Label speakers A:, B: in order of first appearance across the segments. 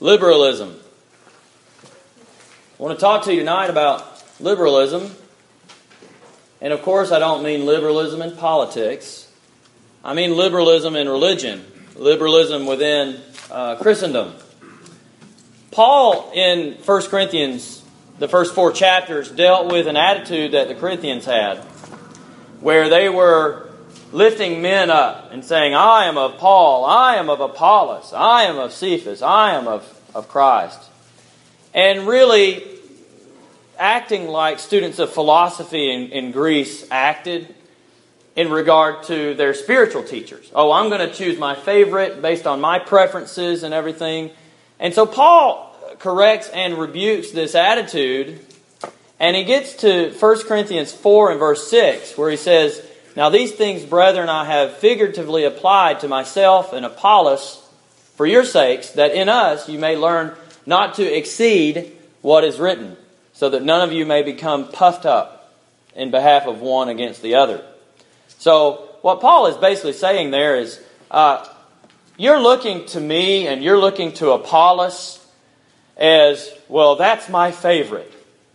A: Liberalism. I want to talk to you tonight about liberalism. And of course, I don't mean liberalism in politics. I mean liberalism in religion. Liberalism within Christendom. Paul, in 1 Corinthians, the first 4 chapters, dealt with an attitude that the Corinthians had, where they were lifting men up and saying, I am of Paul, I am of Apollos, I am of Cephas, I am of Christ. And really acting like students of philosophy in Greece acted in regard to their spiritual teachers. Oh, I'm going to choose my favorite based on my preferences and everything. And so Paul corrects and rebukes this attitude, and he gets to 1 Corinthians 4 and verse 6, where he says, Now these things, brethren, I have figuratively applied to myself and Apollos for your sakes, that in us you may learn not to exceed what is written, so that none of you may become puffed up in behalf of one against the other. So what Paul is basically saying there is, you're looking to me and you're looking to Apollos as, well, that's my favorite.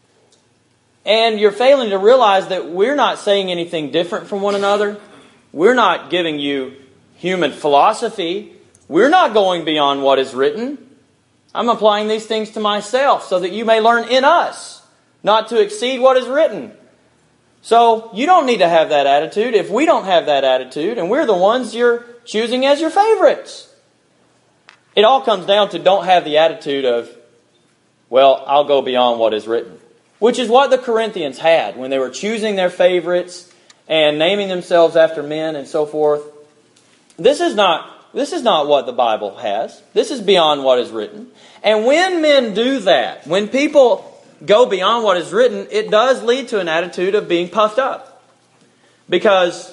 A: And you're failing to realize that we're not saying anything different from one another. We're not giving you human philosophy. We're not going beyond what is written. I'm applying these things to myself so that you may learn in us not to exceed what is written. So you don't need to have that attitude if we don't have that attitude, and we're the ones you're choosing as your favorites. It all comes down to don't have the attitude of, well, I'll go beyond what is written. Which is what the Corinthians had when they were choosing their favorites and naming themselves after men and so forth. This is not what the Bible has. This is beyond what is written. And when men do that, when people go beyond what is written, it does lead to an attitude of being puffed up. Because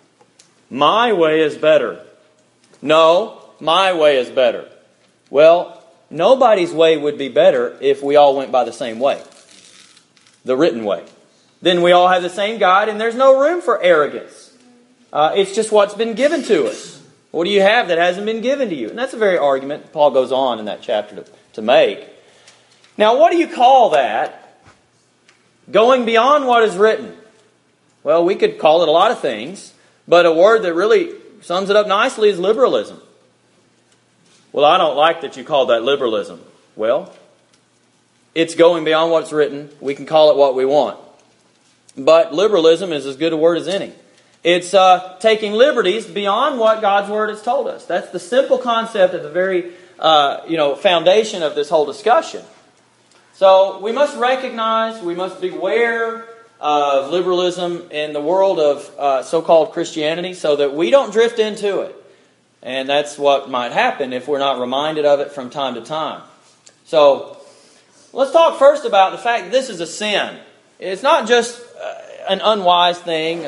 A: my way is better. No, my way is better. Well, nobody's way would be better if we all went by the same way. The written way. Then we all have the same God, and there's no room for arrogance. It's just what's been given to us. What do you have that hasn't been given to you? And that's a very argument Paul goes on in that chapter to make. Now, what do you call that? Going beyond what is written. Well, we could call it a lot of things, but a word that really sums it up nicely is liberalism. Well, I don't like that you call that liberalism. Well, it's going beyond what's written. We can call it what we want. But liberalism is as good a word as any. It's taking liberties beyond what God's Word has told us. That's the simple concept at the very foundation of this whole discussion. So we must recognize, we must beware of liberalism in the world of so-called Christianity so that we don't drift into it. And that's what might happen if we're not reminded of it from time to time. So let's talk first about the fact that this is a sin. It's not just an unwise thing,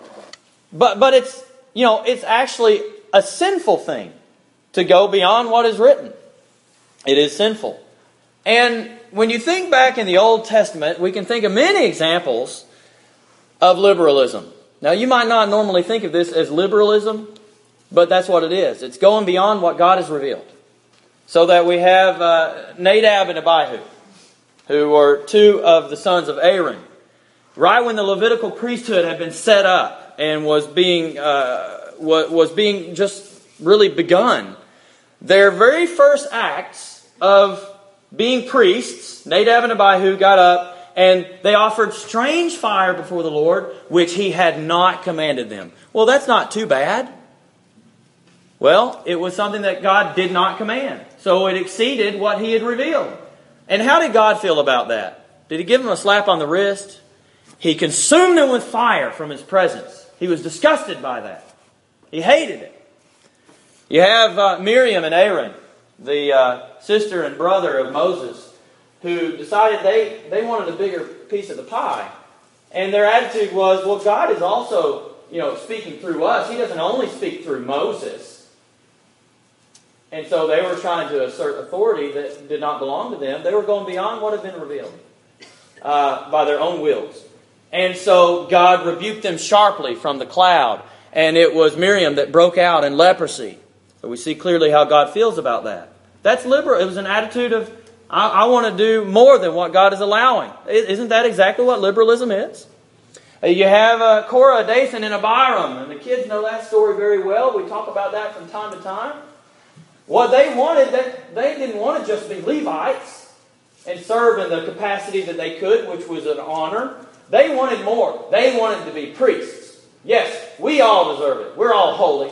A: but it's actually a sinful thing to go beyond what is written. It is sinful. And when you think back in the Old Testament, we can think of many examples of liberalism. Now, you might not normally think of this as liberalism, but that's what it is. It's going beyond what God has revealed. So that we have Nadab and Abihu, who were 2 of the sons of Aaron. Right when the Levitical priesthood had been set up and was being just really begun, their very first acts of being priests, Nadab and Abihu got up and they offered strange fire before the Lord, which He had not commanded them. Well, that's not too bad. Well, it was something that God did not command. So it exceeded what He had revealed. And how did God feel about that? Did He give them a slap on the wrist? He consumed them with fire from His presence. He was disgusted by that. He hated it. You have Miriam and Aaron, the sister and brother of Moses, who decided they wanted a bigger piece of the pie. And their attitude was, well, God is also, speaking through us. He doesn't only speak through Moses. And so they were trying to assert authority that did not belong to them. They were going beyond what had been revealed by their own wills. And so God rebuked them sharply from the cloud. And it was Miriam that broke out in leprosy. So we see clearly how God feels about that. That's liberal. It was an attitude of, I want to do more than what God is allowing. Isn't that exactly what liberalism is? You have Korah, Dathan, and Abiram, and the kids know that story very well. We talk about that from time to time. What they wanted, they didn't want to just be Levites and serve in the capacity that they could, which was an honor. They wanted more. They wanted to be priests. Yes, we all deserve it. We're all holy.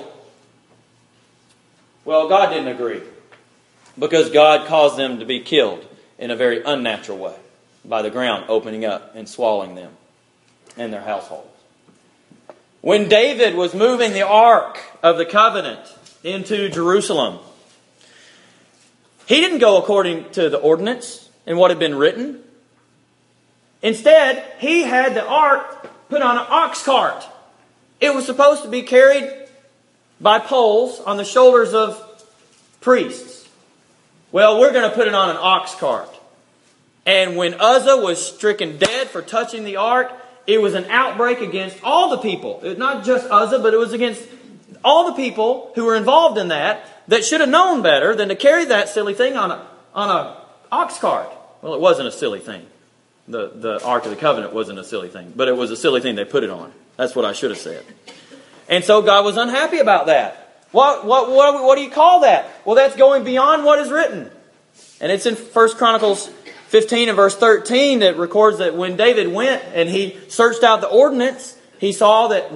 A: Well, God didn't agree, because God caused them to be killed in a very unnatural way by the ground opening up and swallowing them and their households. When David was moving the Ark of the Covenant into Jerusalem, he didn't go according to the ordinance and what had been written. Instead, he had the Ark put on an ox cart. It was supposed to be carried by poles on the shoulders of priests. Well, we're going to put it on an ox cart. And when Uzzah was stricken dead for touching the ark, it was an outbreak against all the people. Not just Uzzah, but it was against all the people who were involved in that should have known better than to carry that silly thing on a ox cart. Well, it wasn't a silly thing. The Ark of the Covenant wasn't a silly thing, but it was a silly thing they put it on. That's what I should have said. And so God was unhappy about that. What do you call that? Well, that's going beyond what is written. And it's in 1 Chronicles 15 and verse 13 that records that when David went and he searched out the ordinance, he saw that,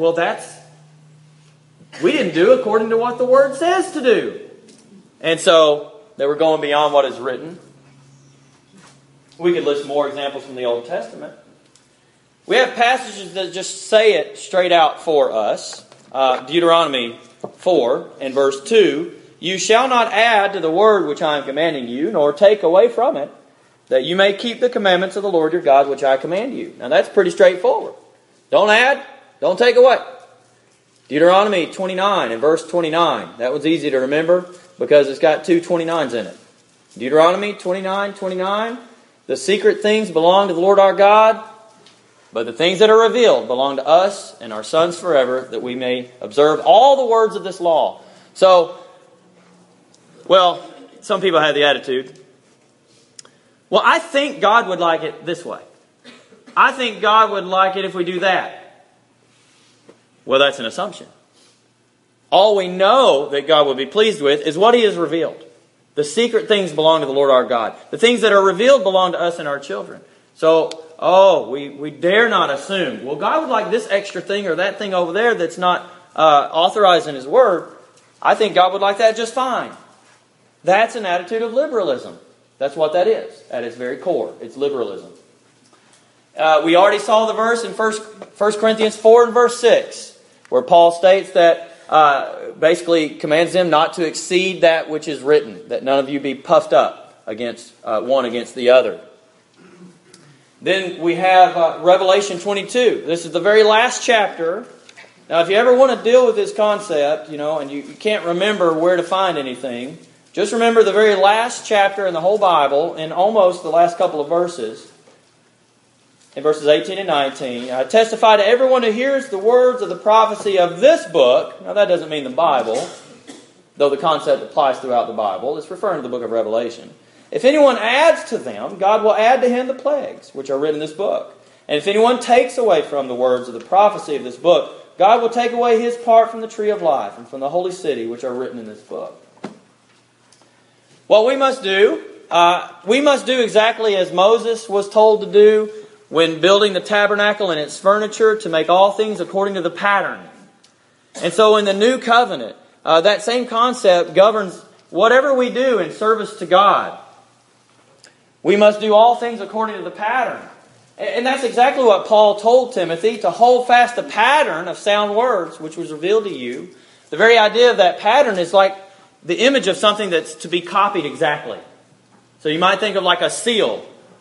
A: we didn't do according to what the Word says to do. And so they were going beyond what is written. We could list more examples from the Old Testament. We have passages that just say it straight out for us. Deuteronomy 4 and verse 2, "You shall not add to the word which I am commanding you, nor take away from it, that you may keep the commandments of the Lord your God which I command you." Now that's pretty straightforward. Don't add, don't take away. Deuteronomy 29 and verse 29. That one's easy to remember because it's got two 29s in it. Deuteronomy 29:29. "The secret things belong to the Lord our God, but the things that are revealed belong to us and our sons forever, that we may observe all the words of this law." So, some people have the attitude, I think God would like it this way. I think God would like it if we do that. Well, that's an assumption. All we know that God would be pleased with is what He has revealed. The secret things belong to the Lord our God. The things that are revealed belong to us and our children. So, we dare not assume, God would like this extra thing or that thing over there that's not authorized in His Word. I think God would like that just fine. That's an attitude of liberalism. That's what that is. At its very core, it's liberalism. We already saw the verse in 1 Corinthians 4 and verse 6, where Paul states that basically commands them not to exceed that which is written, that none of you be puffed up against one against the other. Then we have Revelation 22. This is the very last chapter. Now, if you ever want to deal with this concept, and you can't remember where to find anything, just remember the very last chapter in the whole Bible, in almost the last couple of verses, in verses 18 and 19. "I testify to everyone who hears the words of the prophecy of this book." Now, that doesn't mean the Bible, though the concept applies throughout the Bible. It's referring to the book of Revelation. "If anyone adds to them, God will add to him the plagues which are written in this book. And if anyone takes away from the words of the prophecy of this book, God will take away his part from the tree of life and from the holy city which are written in this book." What we must do exactly as Moses was told to do when building the tabernacle and its furniture, to make all things according to the pattern. And so in the new covenant, that same concept governs whatever we do in service to God. We must do all things according to the pattern. And that's exactly what Paul told Timothy, to hold fast the pattern of sound words which was revealed to you. The very idea of that pattern is like the image of something that's to be copied exactly. So you might think of like a seal,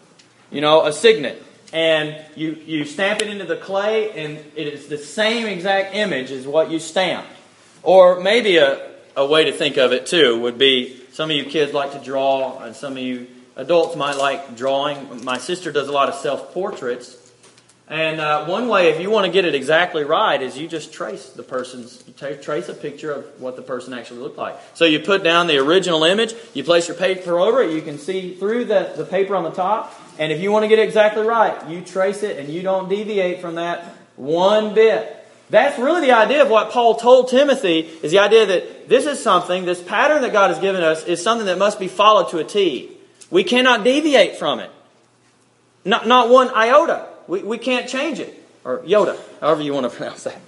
A: a signet. And you stamp it into the clay, and it is the same exact image as what you stamped. Or maybe a way to think of it too would be, some of you kids like to draw, and some of you adults might like drawing. My sister does a lot of self-portraits. And one way, if you want to get it exactly right, is you just trace the trace a picture of what the person actually looked like. So you put down the original image, you place your paper over it, you can see through the paper on the top, and if you want to get it exactly right, you trace it and you don't deviate from that one bit. That's really the idea of what Paul told Timothy, is the idea that this is something, this pattern that God has given us is something that must be followed to a T. We cannot deviate from it. Not one iota. We can't change it. Or Yoda, however you want to pronounce that.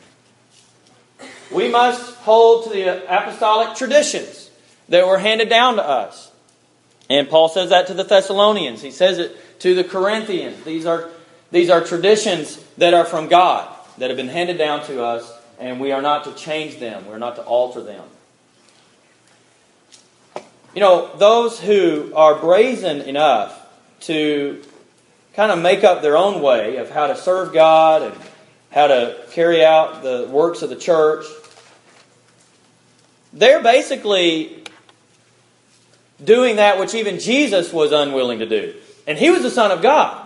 A: We must hold to the apostolic traditions that were handed down to us. And Paul says that to the Thessalonians. He says it to the Corinthians. These are traditions that are from God, that have been handed down to us, and we are not to change them. We're not to alter them. You know, those who are brazen enough to kind of make up their own way of how to serve God and how to carry out the works of the church, they're basically doing that which even Jesus was unwilling to do. And He was the Son of God.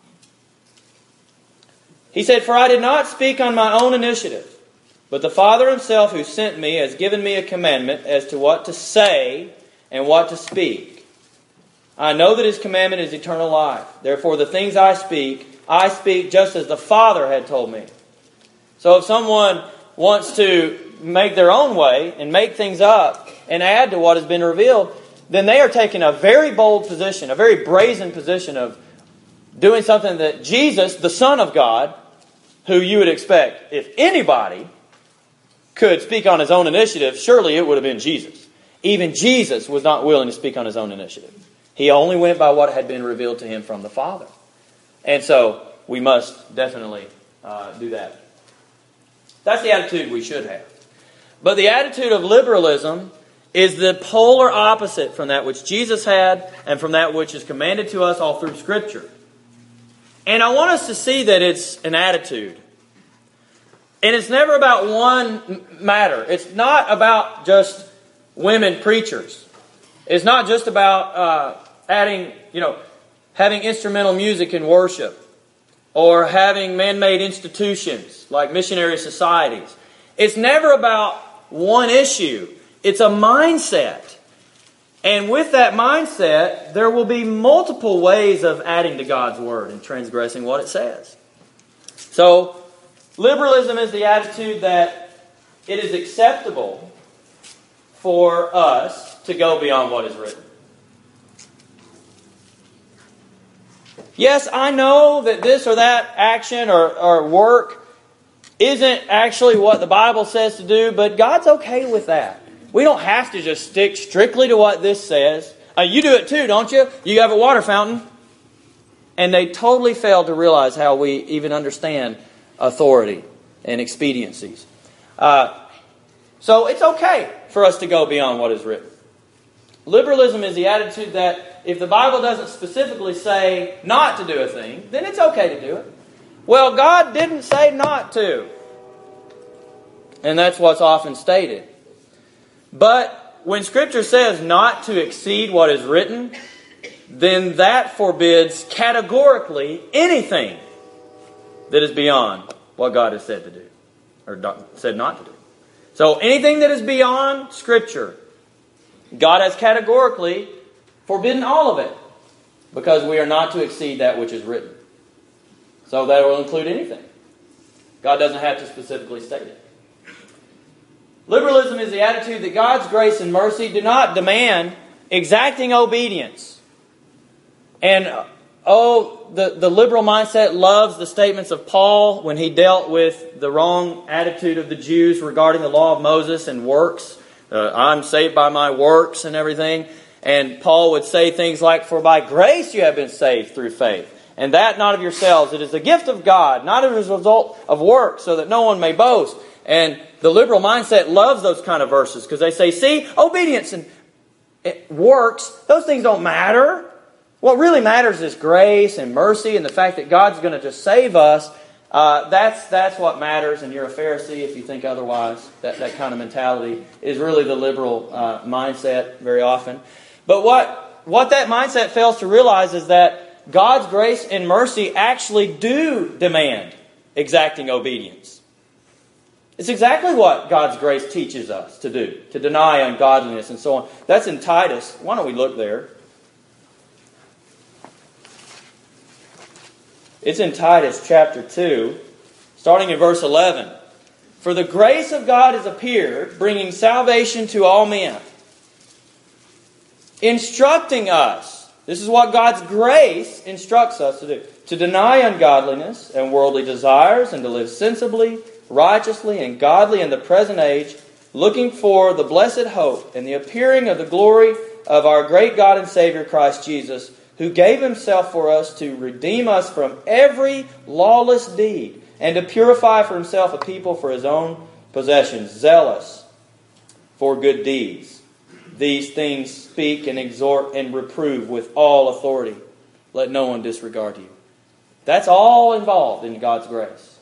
A: He said, "For I did not speak on my own initiative, but the Father Himself who sent me has given me a commandment as to what to say and what to speak. I know that His commandment is eternal life. Therefore the things I speak just as the Father had told me." So if someone wants to make their own way and make things up and add to what has been revealed, then they are taking a very bold position, a very brazen position of doing something that Jesus, the Son of God, who you would expect, if anybody could speak on his own initiative, surely it would have been Jesus. Even Jesus was not willing to speak on his own initiative. He only went by what had been revealed to him from the Father. And so we must definitely do that. That's the attitude we should have. But the attitude of liberalism is the polar opposite from that which Jesus had and from that which is commanded to us all through Scripture. And I want us to see that it's an attitude. And it's never about one matter. It's not about just women preachers. It's not just about having instrumental music in worship, or having man-made institutions like missionary societies. It's never about one issue. It's a mindset. And with that mindset, there will be multiple ways of adding to God's Word and transgressing what it says. So, liberalism is the attitude that it is acceptable for us to go beyond what is written. Yes, I know that this or that action or work isn't actually what the Bible says to do, but God's okay with that. We don't have to just stick strictly to what this says. You do it too, don't you? You have a water fountain. And they totally fail to realize how we even understand authority and expediencies. So it's okay for us to go beyond what is written. Liberalism is the attitude that if the Bible doesn't specifically say not to do a thing, then it's okay to do it. Well, God didn't say not to. And that's what's often stated. But when Scripture says not to exceed what is written, then that forbids categorically anything that is beyond what God has said to do, or said not to do. So anything that is beyond Scripture, God has categorically forbidden all of it, because we are not to exceed that which is written. So that will include anything. God doesn't have to specifically state it. Liberalism is the attitude that God's grace and mercy do not demand exacting obedience. And the liberal mindset loves the statements of Paul when he dealt with the wrong attitude of the Jews regarding the law of Moses and works. I'm saved by my works and everything. And Paul would say things like, "For by grace you have been saved through faith. And that not of yourselves. It is the gift of God, not as a result of works, so that no one may boast." And the liberal mindset loves those kind of verses because they say, see, obedience and works, those things don't matter. What really matters is grace and mercy and the fact that God's going to just save us. That's what matters, and you're a Pharisee if you think otherwise. That kind of mentality is really the liberal mindset very often. But what that mindset fails to realize is that that God's grace and mercy actually do demand exacting obedience. It's exactly what God's grace teaches us to do, to deny ungodliness and so on. That's in Titus. Why don't we look there? It's in Titus chapter 2, starting in verse 11. For the grace of God has appeared, bringing salvation to all men, instructing us. This is what God's grace instructs us to do. To deny ungodliness and worldly desires, and to live sensibly, righteously, and godly in the present age, looking for the blessed hope and the appearing of the glory of our great God and Savior Christ Jesus, who gave Himself for us to redeem us from every lawless deed, and to purify for Himself a people for His own possession, zealous for good deeds. These things speak and exhort and reprove with all authority. Let no one disregard you. That's all involved in God's grace.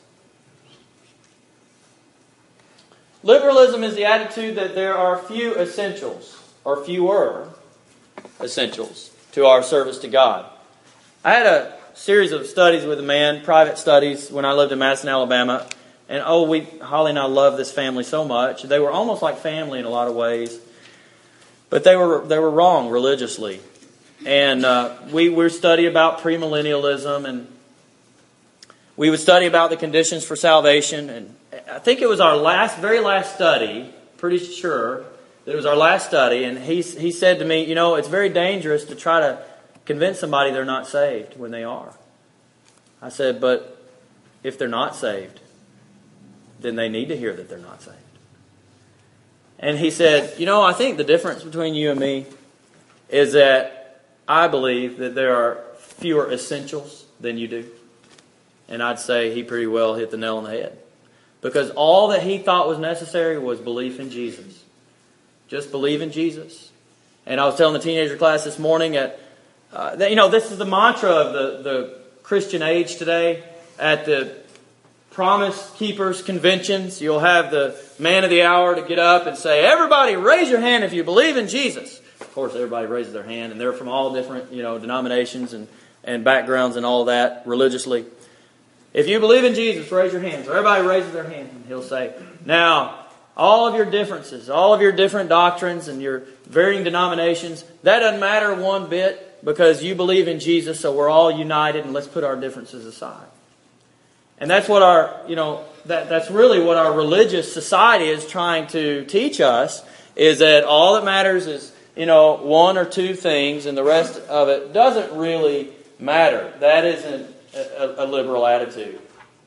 A: Liberalism is the attitude that there are few essentials, or fewer essentials, to our service to God. I had a series of studies with a man, private studies, when I lived in Madison, Alabama. And Holly and I love this family so much. They were almost like family in a lot of ways. But they were wrong religiously. And we would study about premillennialism, and we would study about the conditions for salvation. And I think it was our very last study, pretty sure that it was our last study, and he said to me, you know, it's very dangerous to try to convince somebody they're not saved when they are. I said, but if they're not saved, then they need to hear that they're not saved. And he said, you know, I think the difference between you and me is that I believe that there are fewer essentials than you do. And I'd say he pretty well hit the nail on the head. Because all that he thought was necessary was belief in Jesus. Just believe in Jesus. And I was telling the teenager class this morning that this is the mantra of the Christian age today. At the Promise Keepers conventions, you'll have the man of the hour to get up and say, everybody raise your hand if you believe in Jesus. Of course, everybody raises their hand, and they're from all different denominations and backgrounds and all that religiously. If you believe in Jesus, raise your hand. So everybody raises their hand, and he'll say, now, all of your differences, all of your different doctrines and your varying denominations, that doesn't matter one bit, because you believe in Jesus, so we're all united, and let's put our differences aside. And that's what that's really what our religious society is trying to teach us, is that all that matters is, one or two things, and the rest of it doesn't really matter. That isn't a liberal attitude.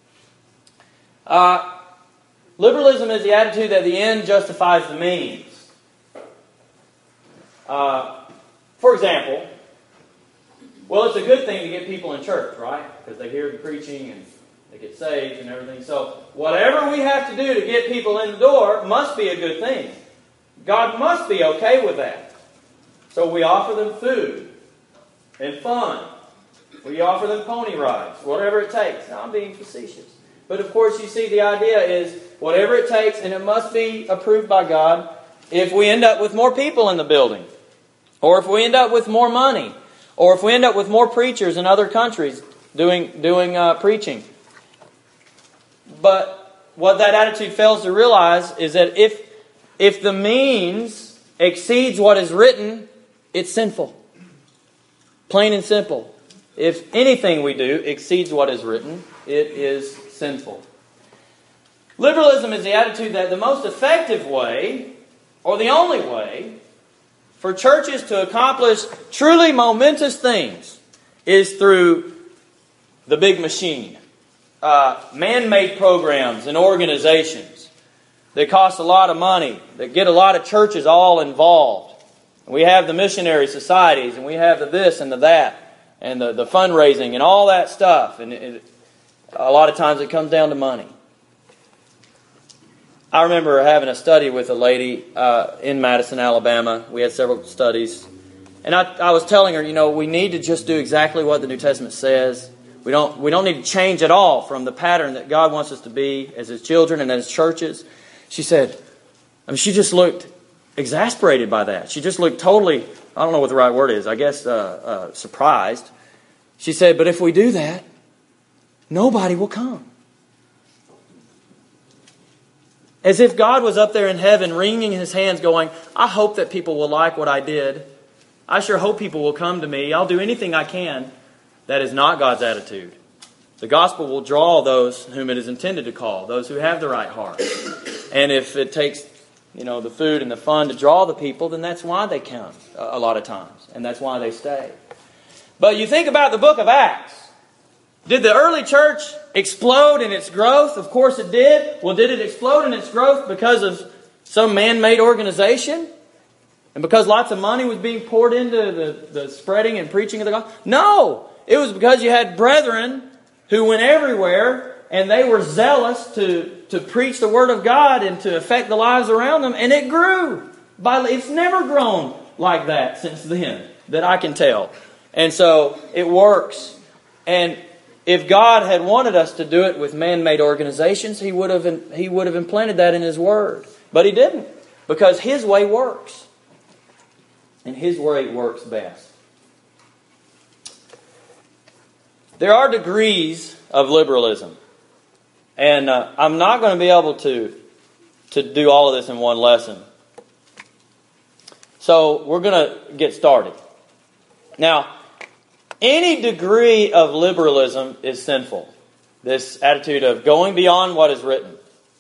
A: Liberalism is the attitude that the end justifies the means. For example, well, it's a good thing to get people in church, right? Because they hear the preaching and they get saved and everything. So whatever we have to do to get people in the door must be a good thing. God must be okay with that. So we offer them food and fun. We offer them pony rides, whatever it takes. Now, I'm being facetious. But of course, you see, the idea is whatever it takes, and it must be approved by God. If we end up with more people in the building, or if we end up with more money, or if we end up with more preachers in other countries doing preaching. But what that attitude fails to realize is that if the means exceeds what is written, it's sinful. Plain and simple. If anything we do exceeds what is written, it is sinful. Liberalism is the attitude that the most effective way, or the only way, for churches to accomplish truly momentous things is through the big machine. Man-made programs and organizations that cost a lot of money, that get a lot of churches all involved. We have the missionary societies, and we have the this and the that, and the fundraising and all that stuff. And a lot of times it comes down to money. I remember having a study with a lady in Madison, Alabama. We had several studies. And I was telling her, we need to just do exactly what the New Testament says. We don't need to change at all from the pattern that God wants us to be as His children and as churches. She said, she just looked exasperated by that. She just looked totally, I don't know what the right word is, I guess surprised. She said, but if we do that, nobody will come. As if God was up there in heaven wringing His hands going, I hope that people will like what I did. I sure hope people will come to me. I'll do anything I can. That is not God's attitude. The gospel will draw those whom it is intended to call, those who have the right heart. And if it takes, the food and the fun to draw the people, then that's why they come a lot of times. And that's why they stay. But you think about the book of Acts. Did the early church explode in its growth? Of course it did. Well, did it explode in its growth because of some man-made organization? And because lots of money was being poured into the spreading and preaching of the gospel? No! It was because you had brethren who went everywhere and they were zealous to preach the Word of God and to affect the lives around them. And it grew. It's never grown like that since then, that I can tell. And so it works. And if God had wanted us to do it with man-made organizations, He would have implanted that in His Word. But He didn't, because His way works. And His way works best. There are degrees of liberalism. And I'm not going to be able to do all of this in one lesson. So we're going to get started. Now, any degree of liberalism is sinful. This attitude of going beyond what is written.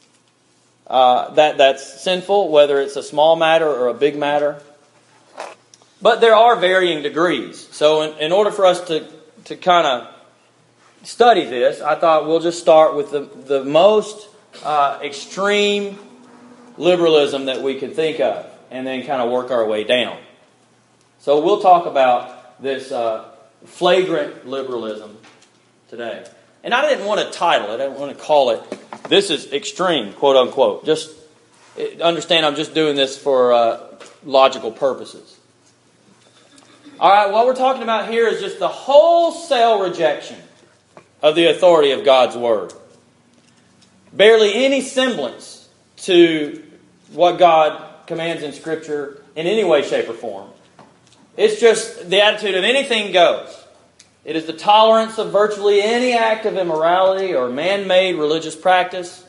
A: That's sinful, whether it's a small matter or a big matter. But there are varying degrees. So in order for us to kind of study this, I thought we'll just start with the most extreme liberalism that we could think of, and then kind of work our way down. So we'll talk about this flagrant liberalism today. And I didn't want to title it. I didn't want to call it, this is extreme, quote unquote. Just understand I'm just doing this for logical purposes. All right, what we're talking about here is just the wholesale rejection of the authority of God's Word. Barely any semblance to what God commands in Scripture in any way, shape, or form. It's just the attitude of anything goes. It is the tolerance of virtually any act of immorality or man-made religious practice.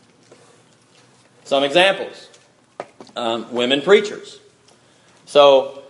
A: Some examples. Women preachers. So,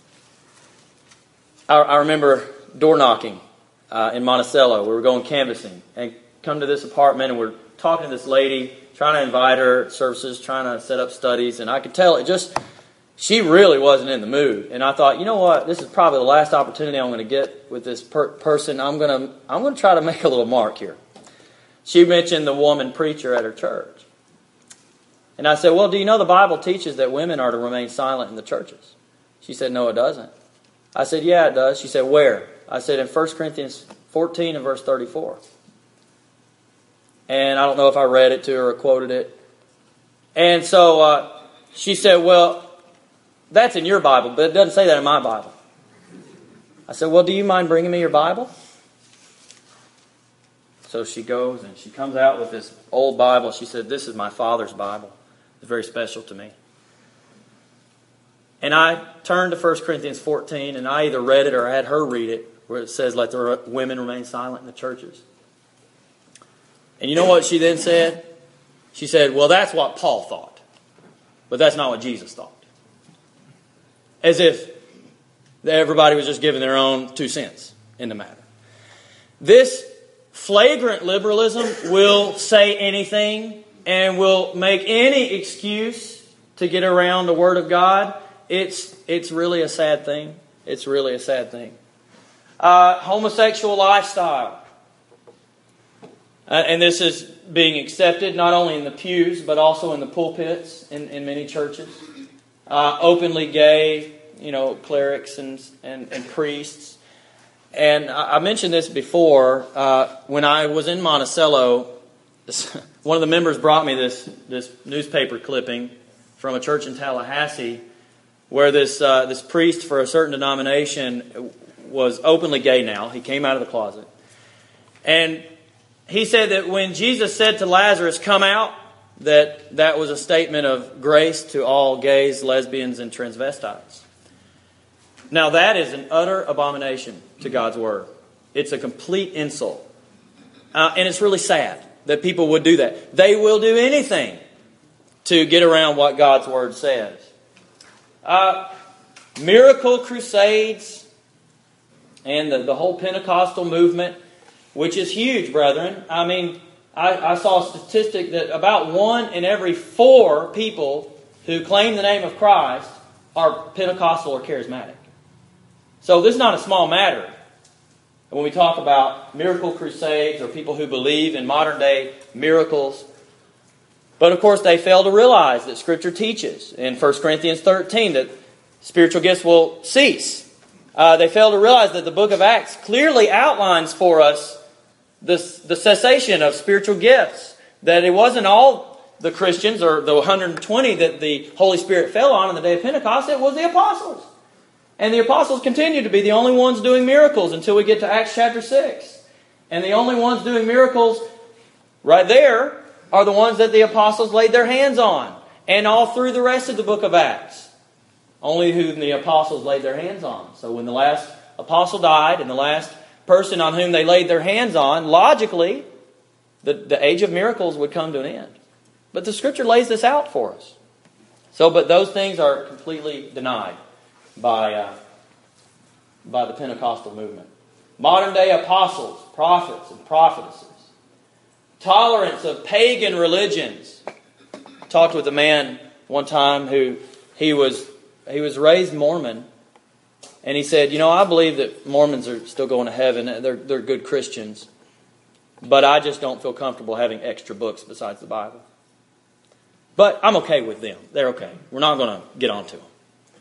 A: I remember door knocking in Monticello. We were going canvassing and come to this apartment and we're talking to this lady, trying to invite her to services, trying to set up studies, and I could tell she really wasn't in the mood. And I thought, you know what, this is probably the last opportunity I'm going to get with this person. I'm going to try to make a little mark here. She mentioned the woman preacher at her church. And I said, well, do you know the Bible teaches that women are to remain silent in the churches? She said, no, it doesn't. I said, yeah, it does. She said, where? I said, in 1 Corinthians 14 and verse 34. And I don't know if I read it to her or quoted it. And so she said, well, that's in your Bible, but it doesn't say that in my Bible. I said, well, do you mind bringing me your Bible? So she goes and she comes out with this old Bible. She said, this is my father's Bible. It's very special to me. And I turned to 1 Corinthians 14 and I either read it or I had her read it, where it says, let the women remain silent in the churches. And you know what she then said? She said, well, that's what Paul thought. But that's not what Jesus thought. As if everybody was just giving their own 2 cents in the matter. This flagrant liberalism will say anything and will make any excuse to get around the Word of God. It's really a sad thing. It's really a sad thing. Homosexual lifestyle. And this is being accepted not only in the pews, but also in the pulpits in many churches. Openly gay, clerics and priests. And I mentioned this before. When I was in Monticello, one of the members brought me this newspaper clipping from a church in Tallahassee where this priest for a certain denomination was openly gay now. He came out of the closet. And he said that when Jesus said to Lazarus, come out, that was a statement of grace to all gays, lesbians, and transvestites. Now that is an utter abomination to God's Word. It's a complete insult. And it's really sad that people would do that. They will do anything to get around what God's Word says. Miracle crusades and the whole Pentecostal movement, which is huge, brethren. I mean, I saw a statistic that about 1 in every 4 people who claim the name of Christ are Pentecostal or charismatic. So this is not a small matter. When we talk about miracle crusades or people who believe in modern day miracles. But of course they fail to realize that Scripture teaches in 1 Corinthians 13 that spiritual gifts will cease. They fail to realize that the book of Acts clearly outlines for us the cessation of spiritual gifts. That it wasn't all the Christians or the 120 that the Holy Spirit fell on the day of Pentecost. It was the apostles. And the apostles continue to be the only ones doing miracles until we get to Acts chapter 6. And the only ones doing miracles right there are the ones that the apostles laid their hands on. And all through the rest of the book of Acts. Only who the apostles laid their hands on. So when the last apostle died and the last person on whom they laid their hands on, logically, the age of miracles would come to an end. But the Scripture lays this out for us. But those things are completely denied by the Pentecostal movement. Modern day apostles, prophets, and prophetesses. Tolerance of pagan religions. I talked with a man one time who he was raised Mormon, and he said, I believe that Mormons are still going to heaven. They're good Christians, but I just don't feel comfortable having extra books besides the Bible. But I'm okay with them. They're okay. We're not going to get onto them.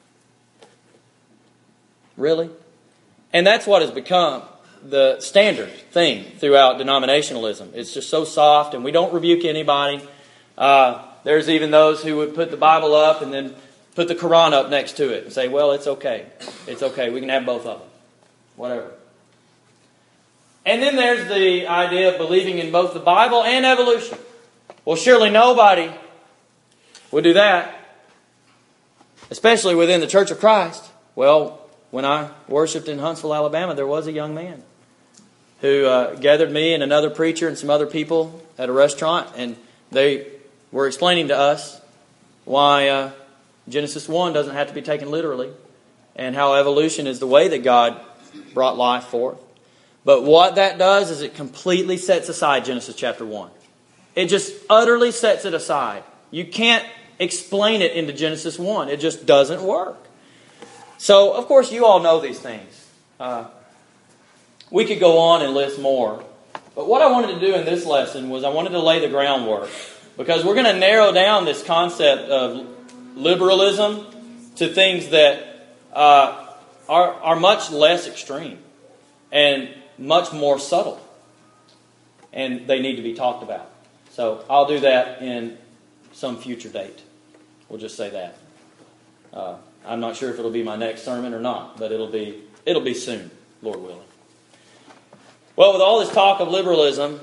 A: Really? And that's what has become the standard thing throughout denominationalism. It's just so soft, and we don't rebuke anybody. There's even those who would put the Bible up and then put the Quran up next to it and say, well, it's okay. It's okay. We can have both of them. Whatever. And then there's the idea of believing in both the Bible and evolution. Well, surely nobody would do that, especially within the Church of Christ. Well, when I worshipped in Huntsville, Alabama, there was a young man who gathered me and another preacher and some other people at a restaurant, and they were explaining to us why Genesis 1 doesn't have to be taken literally, and how evolution is the way that God brought life forth. But what that does is it completely sets aside Genesis chapter 1. It just utterly sets it aside. You can't explain it into Genesis 1. It just doesn't work. So, of course, you all know these things. We could go on and list more. But what I wanted to do in this lesson was I wanted to lay the groundwork. Because we're going to narrow down this concept of liberalism to things that are much less extreme and much more subtle. And they need to be talked about. So I'll do that in some future date. We'll just say that. I'm not sure if it'll be my next sermon or not, but it'll be soon, Lord willing. Well, with all this talk of liberalism,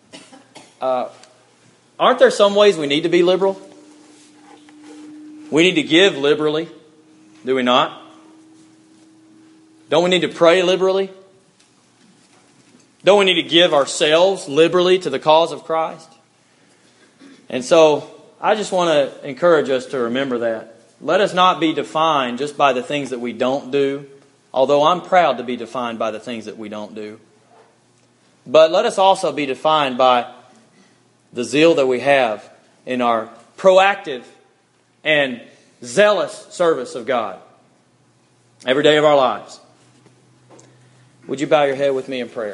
A: aren't there some ways we need to be liberal? We need to give liberally, do we not? Don't we need to pray liberally? Don't we need to give ourselves liberally to the cause of Christ? And so, I just want to encourage us to remember that. Let us not be defined just by the things that we don't do, although I'm proud to be defined by the things that we don't do. But let us also be defined by the zeal that we have in our proactive and zealous service of God every day of our lives. Would you bow your head with me in prayer?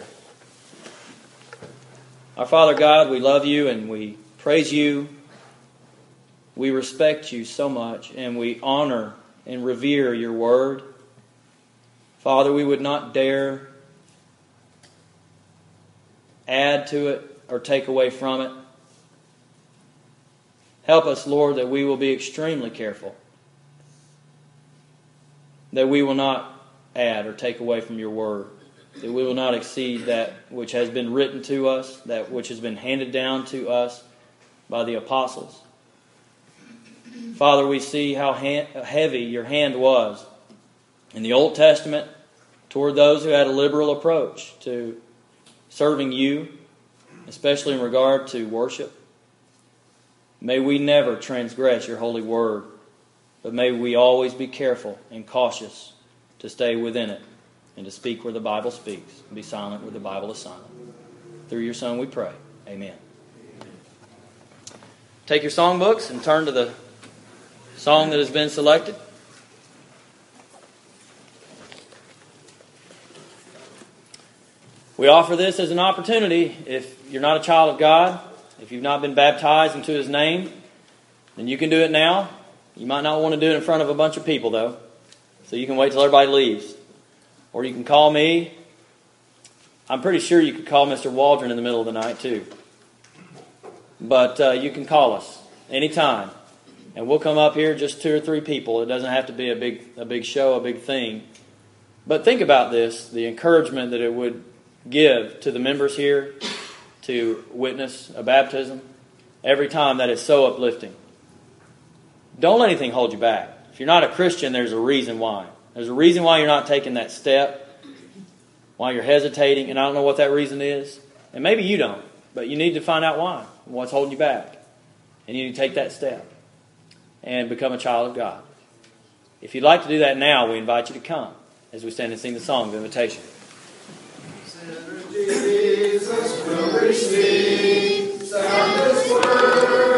A: Our Father God, we love you and we praise you. We respect you so much, and we honor and revere your word. Father, we would not dare add to it or take away from it. Help us, Lord, that we will be extremely careful, that we will not add or take away from your word, that we will not exceed that which has been written to us, that which has been handed down to us by the apostles. Father, we see how heavy your hand was in the Old Testament toward those who had a liberal approach to serving you, especially in regard to worship. May we never transgress your holy word, but may we always be careful and cautious to stay within it and to speak where the Bible speaks and be silent where the Bible is silent. Through your Son we pray. Amen. Take your songbooks and turn to the song that has been selected. We offer this as an opportunity. If you're not a child of God, if you've not been baptized into His name, then you can do it now. You might not want to do it in front of a bunch of people, though. So you can wait till everybody leaves. Or you can call me. I'm pretty sure you could call Mr. Waldron in the middle of the night, too. But you can call us anytime. And we'll come up here, just 2 or 3 people. It doesn't have to be a big show, a big thing. But think about this, the encouragement that it would give to the members here to witness a baptism every time. That is so uplifting. Don't let anything hold you back. If you're not a Christian, there's a reason why. There's a reason why you're not taking that step, why you're hesitating, and I don't know what that reason is. And maybe you don't, but you need to find out why, what's holding you back. And you need to take that step and become a child of God. If you'd like to do that now, we invite you to come as we stand and sing the song of invitation.
B: Jesus will receive, sound His word.